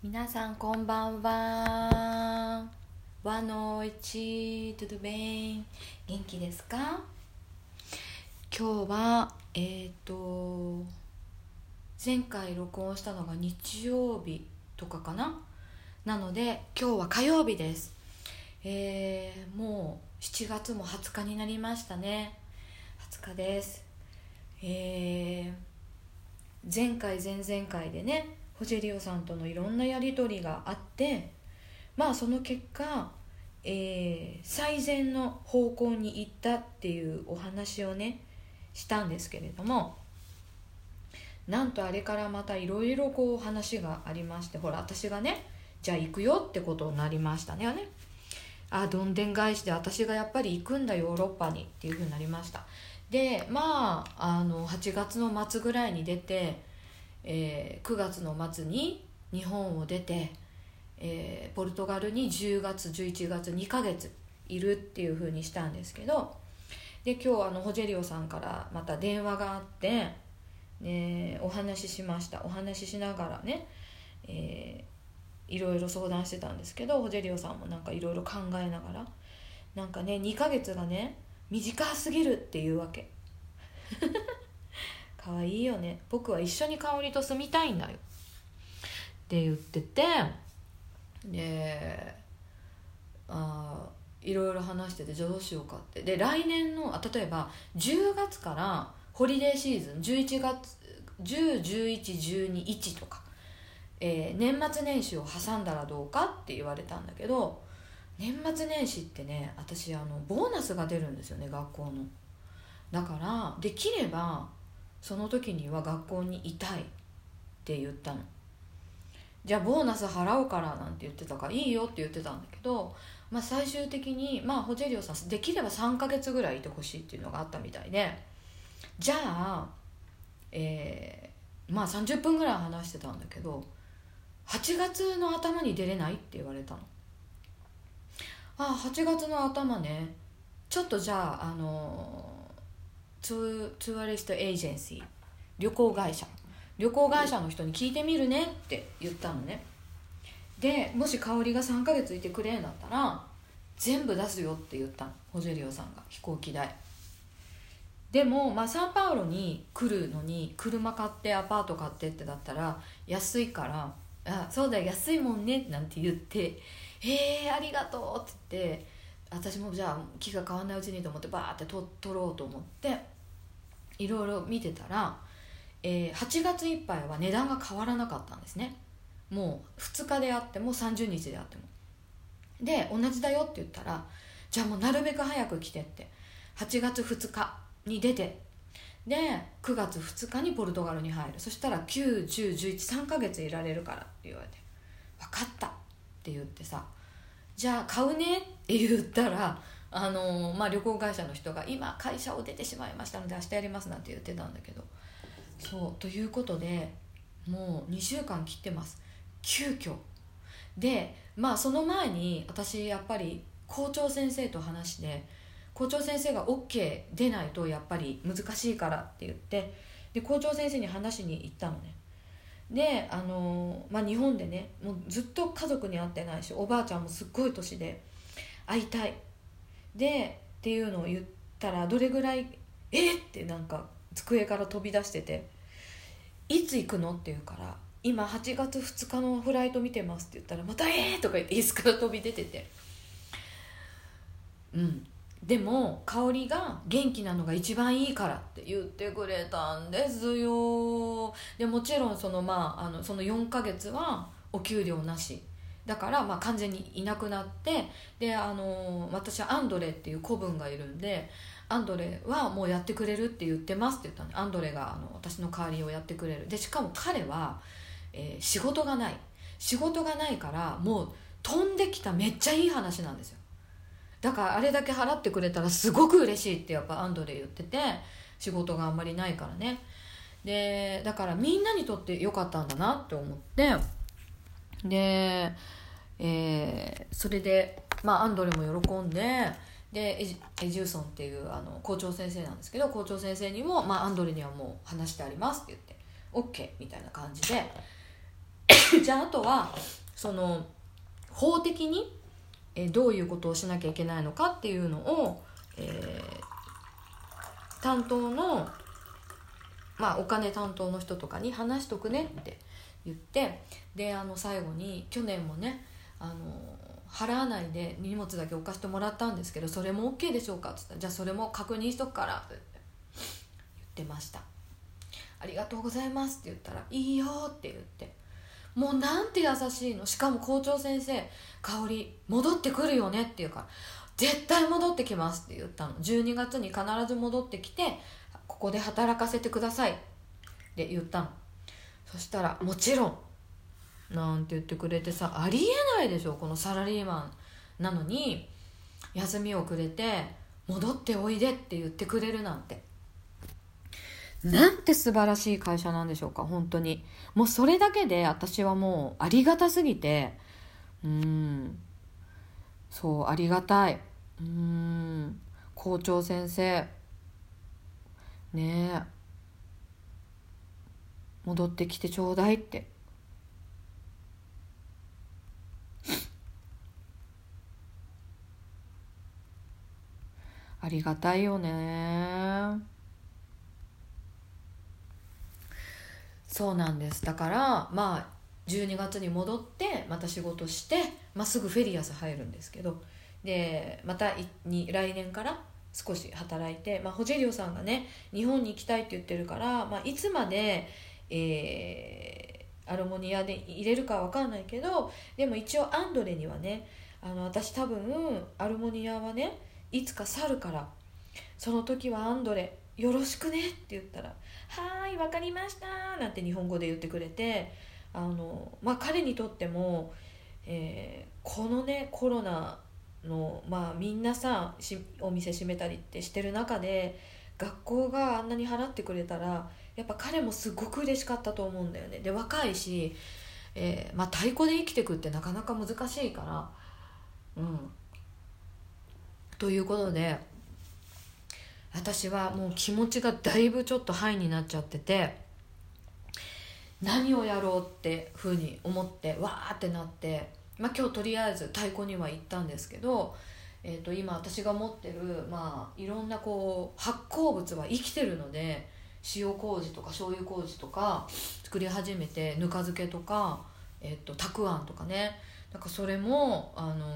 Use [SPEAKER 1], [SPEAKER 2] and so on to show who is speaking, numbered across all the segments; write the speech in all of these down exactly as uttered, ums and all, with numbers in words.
[SPEAKER 1] 皆さんこんばんは。和の一トゥドゥベン、元気ですか？今日はえっ、ー、と前回録音したのが日曜日とかかな。なので今日は火曜日です。えー、もうしちがつもはつかになりましたね。はつかです。えー、前回前々回でね、ホジェリオさんとのいろんなやり取りがあって、まあその結果、えー、最善の方向に行ったっていうお話をねしたんですけれども、なんとあれからまたいろいろこう話がありまして、ほら私がねじゃあ行くよってことになりましたね。あどんでん返しで私がやっぱり行くんだヨーロッパにっていうふうになりました。でまああのはちがつの末ぐらいに出て、えー、くがつの末に日本を出て、えー、ポルトガルにじゅうがつじゅういちがつにかげついるっていう風にしたんですけど、で今日あのホジェリオさんからまた電話があって、ね、お話ししました。お話ししながらね、えー、いろいろ相談してたんですけど、ホジェリオさんもなんかいろいろ考えながら、なんかねにかげつがね短すぎるっていうわけかわいいよね。僕は一緒に香織と住みたいんだよって言ってて、であいろいろ話してて、じゃあどうしようかって。で来年のあ例えばじゅうがつからホリデーシーズンじゅういちがつじゅう、じゅういち、じゅうに、いちとか、えー、年末年始を挟んだらどうかって言われたんだけど、年末年始ってね私あのボーナスが出るんですよね、学校の。だからできればその時には学校にいたいって言ったの。じゃあボーナス払うからなんて言ってたからいいよって言ってたんだけど、まあ、最終的にまあホジェリオさんできればさんかげつぐらいいてほしいっていうのがあったみたいで、じゃあ、えー、まあさんじゅっぷんぐらい話してたんだけど、はちがつの頭に出れないって言われたの。あはちがつの頭ね、ちょっとじゃああのツーツーアリストエージェンシー、旅行会社旅行会社の人に聞いてみるねって言ったのね。でもし香織がさんかげついてくれんだったら全部出すよって言ったの、ホジェリオさんが。飛行機代でも、まあ、サンパウロに来るのに車買ってアパート買ってってだったら安いから、あそうだよ安いもんねなんて言って、へえありがとうって言って、私もじゃあ気が変わんないうちにと思ってバーって取ろうと思っていろいろ見てたら、えー、はちがついっぱいは値段が変わらなかったんですね。もうふつかであってもさんじゅうにちであっても。で同じだよって言ったら、じゃあもうなるべく早く来てって、はちがつふつかに出て、でくがつふつかにポルトガルに入る。そしたらきゅう、じゅう、じゅういち、さんかげついられるからって言われて、分かったって言ってさ、じゃあ買うねって言ったら、あのーまあ、旅行会社の人が今会社を出てしまいましたので明日やりますなんて言ってたんだけど、そうということでもうにしゅうかん切ってます、急遽で。まあその前に私やっぱり校長先生と話して、校長先生が OK 出ないとやっぱり難しいからって言って、で校長先生に話に行ったのね。であのーまあ、日本でねもうずっと家族に会ってないし、おばあちゃんもすっごい年で会いたいでっていうのを言ったら、どれぐらいえっってなんか机から飛び出してて、いつ行くのって言うから、今はちがつふつかのフライト見てますって言ったら、またえーとか言って椅子から飛び出てて、うんでも香織が元気なのが一番いいからって言ってくれたんですよ。でもちろんその、まあ、あのそのよんかげつはお給料なしだから、まあ、完全にいなくなって、であの私はアンドレっていう子分がいるんで、アンドレはもうやってくれるって言ってますって言ったの。アンドレがあの私の代わりをやってくれる。でしかも彼は、えー、仕事がない仕事がないからもう飛んできためっちゃいい話なんですよ。だからあれだけ払ってくれたらすごく嬉しいってやっぱアンドレ言ってて、仕事があんまりないからね。でだからみんなにとって良かったんだなって思って、で、えー、それで、まあ、アンドレも喜んで、でエジ、エジューソンっていうあの校長先生なんですけど、校長先生にも、まあ、アンドレにはもう話してありますって言って OK みたいな感じでじゃああとはその法的にえどういうことをしなきゃいけないのかっていうのを、えー、担当の、まあ、お金担当の人とかに話しとくねって言って、であの最後に去年もねあの払わないで荷物だけ置かせてもらったんですけど、それも OK でしょうかって言ったら、じゃあそれも確認しとくからって言ってました。ありがとうございますって言ったら、いいよって言って、もうなんて優しいの。しかも校長先生、香織戻ってくるよねって言うから、絶対戻ってきますって言ったの。じゅうにがつに必ず戻ってきてここで働かせてくださいって言ったの。そしたらもちろんなんて言ってくれてさ、ありえないでしょ、このサラリーマンなのに休みをくれて戻っておいでって言ってくれるなんて、なんて素晴らしい会社なんでしょうか。本当にもうそれだけで私はもうありがたすぎて、うーんそうありがたい。うーん校長先生ねえ戻ってきてちょうだいってありがたいよね。そうなんです。だからまあじゅうにがつに戻ってまた仕事して、まあ、すぐフェリアス入るんですけど、でまたに来年から少し働いて、まあ、ホジェリオさんがね日本に行きたいって言ってるから、まあ、いつまで、えー、アルモニアで入れるかは分かんないけど、でも一応アンドレにはね、あの私多分アルモニアはねいつか去るから、その時はアンドレよろしくねって言ったら、はーい分かりましたなんて日本語で言ってくれて、あの、まあ、彼にとっても、えー、このねコロナの、まあ、みんなさお店閉めたりってしてる中で学校があんなに払ってくれたらやっぱ彼もすごく嬉しかったと思うんだよね。で若いし、えーまあ、太鼓で生きてくってなかなか難しいから、うん、ということで私はもう気持ちがだいぶちょっとハイになっちゃってて、何をやろうってふうに思ってわーってなって、まあ、今日とりあえず太鼓には行ったんですけど、えー、と今私が持ってる、まあ、いろんなこう発酵物は生きてるので、塩麹とか醤油麹とか作り始めて、ぬか漬けとか、えー、とたくあんとかね、なんかそれもあの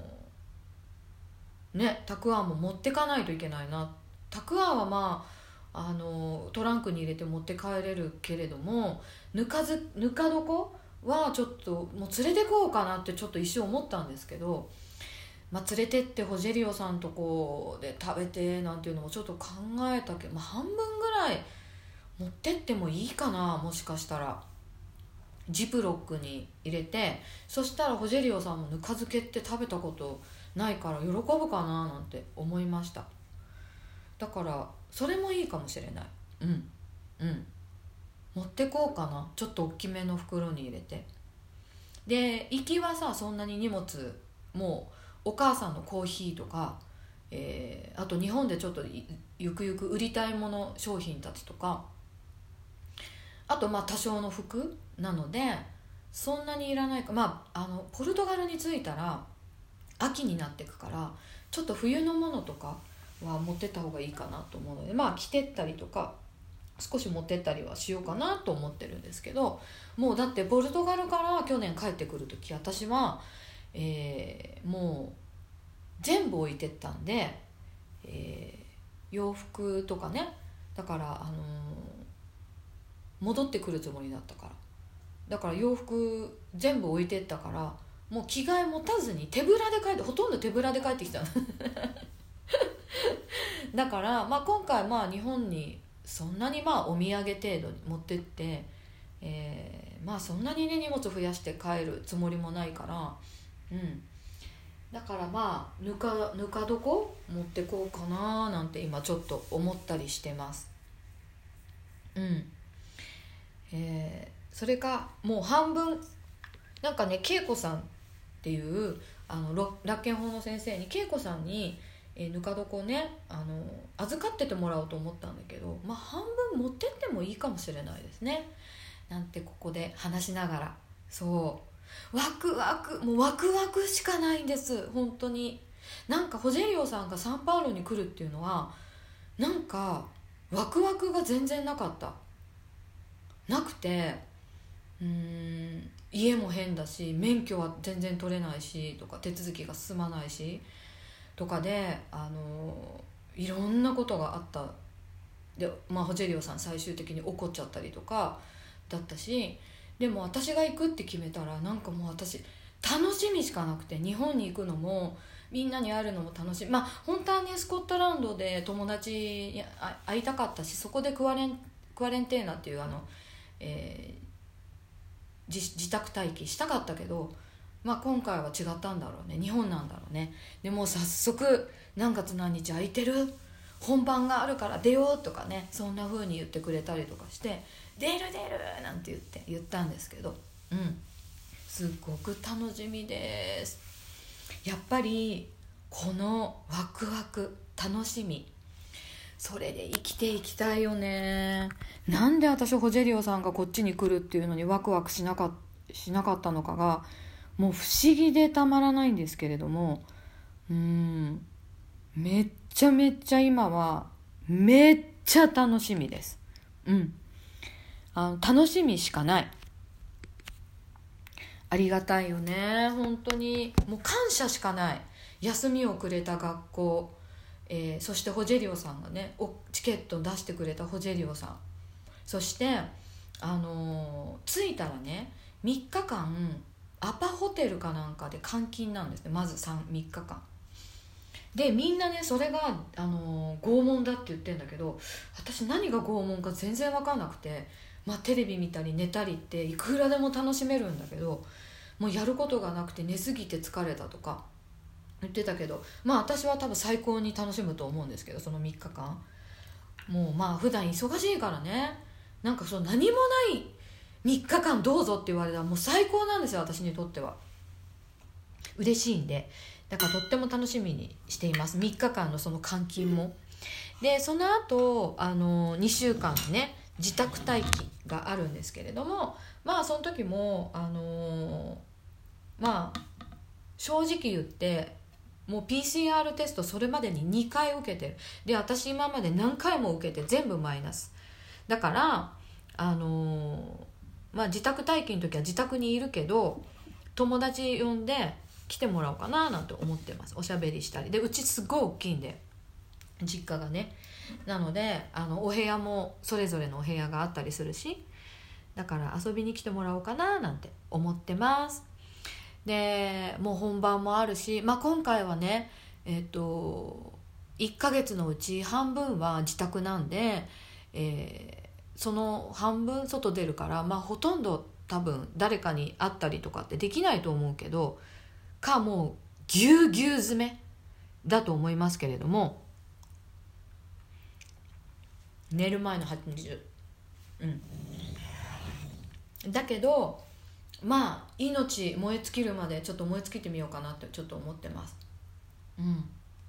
[SPEAKER 1] ー、ねたくあんも持ってかないといけないな。たくあんはまああのトランクに入れて持って帰れるけれども、ぬかずぬか床はちょっともう連れてこうかなってちょっと一瞬思ったんですけど、まあ、連れてってホジェリオさんとこで食べてなんていうのもちょっと考えたけど、まあ、半分ぐらい持ってってもいいかな、もしかしたらジップロックに入れて、そしたらホジェリオさんもぬか漬けって食べたことないから喜ぶかななんて思いました。だからそれもいいかもしれない。うんうん持ってこうかな、ちょっと大きめの袋に入れて。で行きはさそんなに荷物もうお母さんのコーヒーとか、えー、あと日本でちょっとゆくゆく売りたいもの商品たちとか、あとまあ多少の服なのでそんなにいらないか、まああのポルトガルに着いたら秋になってくからちょっと冬のものとかは持ってった方がいいかなと思うので、まあ着てったりとか少し持ってったりはしようかなと思ってるんですけど、もうだってポルトガルから去年帰ってくる時私は、えー、もう全部置いてったんで、えー、洋服とかね、だから、あのー、戻ってくるつもりだったから、だから洋服全部置いてったからもう着替え持たずに手ぶらで帰って、ほとんど手ぶらで帰ってきただから、まあ、今回まあ日本にそんなにまあお土産程度に持ってって、えー、まあそんなにね荷物増やして帰るつもりもないから、うんだからまあぬかぬか床持ってこうかななんて今ちょっと思ったりしてます。うんえー、それかもう半分なんかね恵子さんっていうあの楽健法の先生に恵子さんにえー、ぬか床ねあの預かっててもらおうと思ったんだけど、まあ半分持ってってもいいかもしれないですねなんてここで話しながらそうワクワクもうワクワクしかないんです本当に。なんかホジェリオさんがサンパウロに来るっていうのはなんかワクワクが全然なかったなくて、うーん家も変だし免許は全然取れないしとか手続きが進まないしとかで、あのいろんなことがあったで、まあ、ホジェリオさん最終的に怒っちゃったりとかだったし、でも私が行くって決めたらなんかもう私楽しみしかなくて、日本に行くのもみんなに会えるのも楽しい。まあ本当はねスコットランドで友達に会いたかったし、そこでクワレンクワレンテーナっていうあの、えー、自, 自宅待機したかったけど、まあ今回は違ったんだろうね、日本なんだろうね。でもう早速何月何日空いてる、本番があるから出ようとかね、そんな風に言ってくれたりとかして、出る出るなんて言って言ったんですけど、うんすっごく楽しみです。やっぱりこのワクワク楽しみ、それで生きていきたいよね。なんで私ホジェリオさんがこっちに来るっていうのにワクワクしなかしなかったのかがもう不思議でたまらないんですけれども、うーんめっちゃめっちゃ今はめっちゃ楽しみです。うんあの楽しみしかない。ありがたいよね本当に、もう感謝しかない。休みをくれた学校、えー、そしてホジェリオさんがねおチケット出してくれたホジェリオさん、そしてあのー、着いたらねみっかかんアパホテルかなんかで監禁なんですね。まずみっかかんで、みんなねそれが、あのー、拷問だって言ってんだけど、私何が拷問か全然分かんなくて、まあ、テレビ見たり寝たりっていくらでも楽しめるんだけど、もうやることがなくて寝すぎて疲れたとか言ってたけど、まあ私は多分最高に楽しむと思うんですけど、そのみっかかんもうまあ普段忙しいからね、なんかそう何もないみっかかんどうぞって言われたらもう最高なんですよ、私にとっては。嬉しいんで、だからとっても楽しみにしています、みっかかんのその監禁も。でその後あのにしゅうかんね自宅待機があるんですけれども、まあその時もあのまあ正直言ってもう ピーシーアール テストそれまでににかい受けてる。で私今まで何回も受けて全部マイナスだから、あのまあ自宅待機の時は自宅にいるけど友達呼んで来てもらおうかななんて思ってます。おしゃべりしたりで、うちすごい大きいんで実家がね、なのであのお部屋もそれぞれのお部屋があったりするし、だから遊びに来てもらおうかななんて思ってます。でもう本番もあるし、まあ、今回はねえっといっかげつのうち半分は自宅なんで、えー、その半分外出るから、まあ、ほとんど多分誰かに会ったりとかってできないと思うけど、かもうぎゅうぎゅう詰めだと思いますけれども、寝る前のはちじゅう、うんだけどまあ命燃え尽きるまでちょっと燃え尽きてみようかなってちょっと思ってます。うん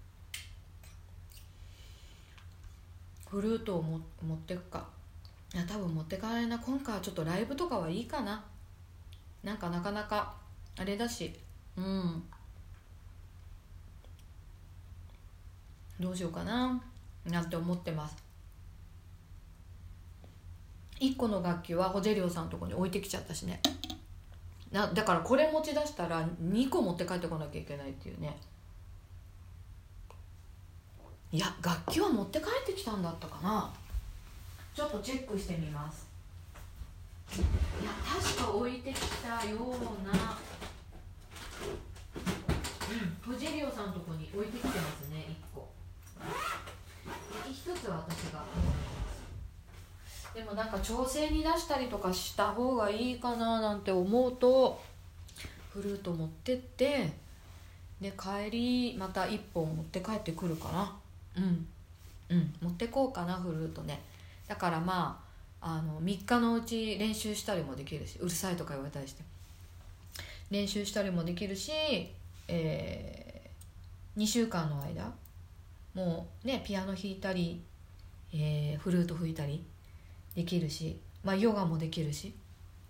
[SPEAKER 1] フルートをも持ってくか、いや多分持ってかないな。今回はちょっとライブとかはいいかな、なんかなかなかあれだし、うんどうしようかななんて思ってます。いっこの楽器はホジェリオさんのとこに置いてきちゃったしね、なだからこれ持ち出したらにこ持って帰ってこなきゃいけないっていうね。いや楽器は持って帰ってきたんだったかな、ちょっとチェックしてみます。いや確か置いてきたような、うん、ホジェリオさんのとこに置いてきてますね。いっこひとつは私が持ってます。でもなんか調整に出したりとかした方がいいかななんて思うと、フルート持ってってで帰りまたいっぽん持って帰ってくるかな。うんうん持ってこうかなフルートね。だからまああのみっかのうち練習したりもできるし、うるさいとか言われたりして練習したりもできるし、えー、にしゅうかんの間もうねピアノ弾いたり、えー、フルート吹いたりできるし、まあヨガもできるし、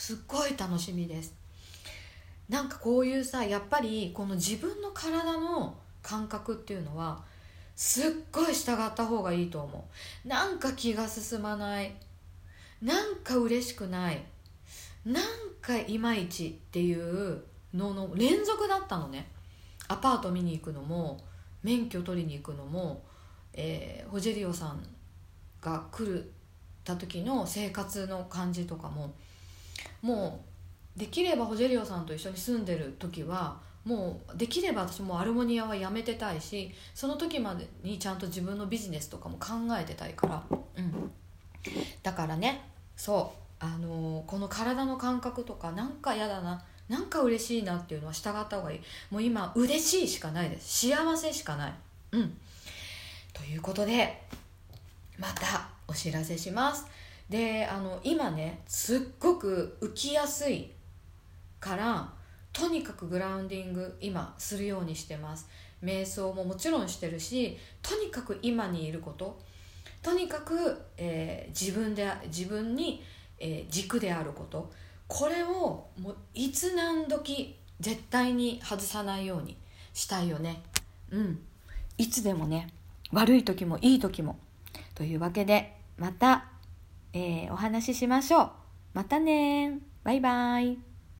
[SPEAKER 1] すっごい楽しみです。なんかこういうさ、やっぱりこの自分の体の感覚っていうのはすっごい従った方がいいと思う。なんか気が進まない、なんか嬉しくない、なんかいまいちっていうのの連続だったのね。アパート見に行くのも、免許取りに行くのも、えー、ホジェリオさんが来るた時の生活の感じとかも、もうできればホジェリオさんと一緒に住んでる時はもうできれば私もアルモニアはやめてたいし、その時までにちゃんと自分のビジネスとかも考えてたいから、うん、だからね、そうあのー、この体の感覚とか、なんか嫌だな、なんか嬉しいなっていうのは従った方がいい。もう今嬉しいしかないです。幸せしかない。うんということで、またお知らせします。で、あの今ねすっごく浮きやすいから、とにかくグラウンディング今するようにしてます。瞑想ももちろんしてるし、とにかく今にいること、とにかく、えー、自分で自分に、えー、軸であること、これをもういつ何時絶対に外さないようにしたいよね。うんいつでもね、悪い時もいい時も。というわけでまた、えー、お話ししましょう。またね、バイバイ。